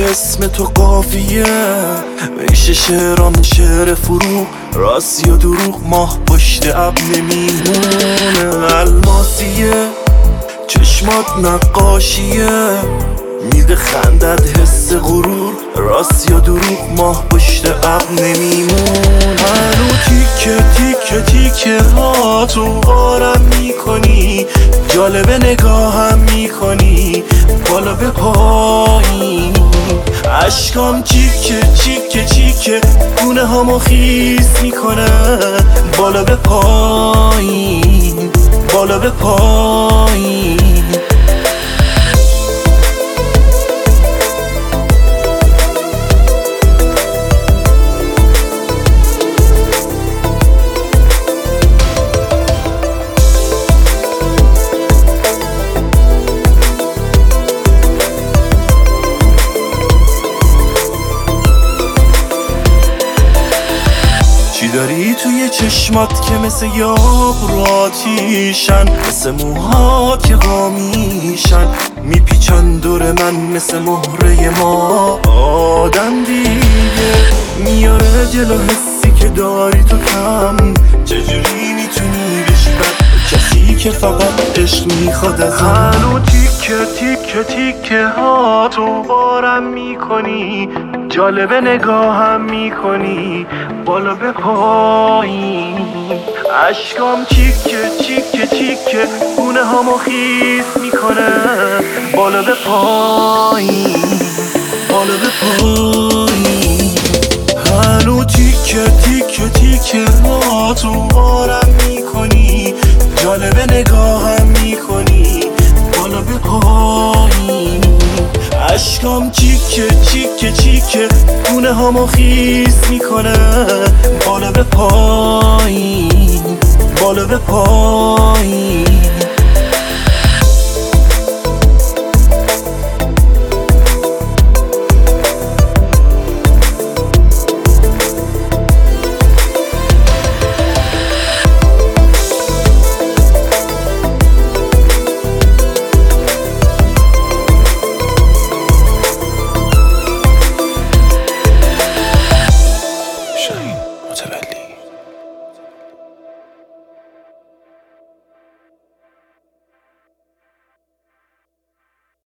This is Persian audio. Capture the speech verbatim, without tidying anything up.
اسم تو قافیه میشه شعرام شعر فروغ، راست یا دروغ ماه پشت اب نمیمونه. الماسیه چشمات نقاشیه، میده خندت حس غرور، راست یا دروغ ماه پشت اب نمیمون. هنو تیکه تیکه تیکه ها تو آرم میکنی، جالب نگاهم میکنی بالا به پایین. عشقام چیکه چیکه چیکه گونه هامو خیس میکنه بالا به پایین، بالا به پایین. چی داری توی چشمات که مثل یاقوتیشن، مثل موها که قامیشن میپیچن دور من مثل مهره ما. آدم دیگه میاره جلو حسی که داری تو کم، چجوری میتونی بشی بد کسی که فقط عشق میخواد از هنو تیکه تیکه تیکه ها تو بارم میکنی، جالب نگاهم میکنی بالا به پایین. عشقام چیکه چیکه چیکه گونه هامو خیس میکنه بالا به پایین، بالا به پایین. هنو تیکه تیکه تیکه ها تو بارم میکنی، جالب نگاهم میکنی بالا به پایین. عشقام چیکه چیکه چیکه گونه هامو خیس میکنه بالا به پایین، بالا به پایین.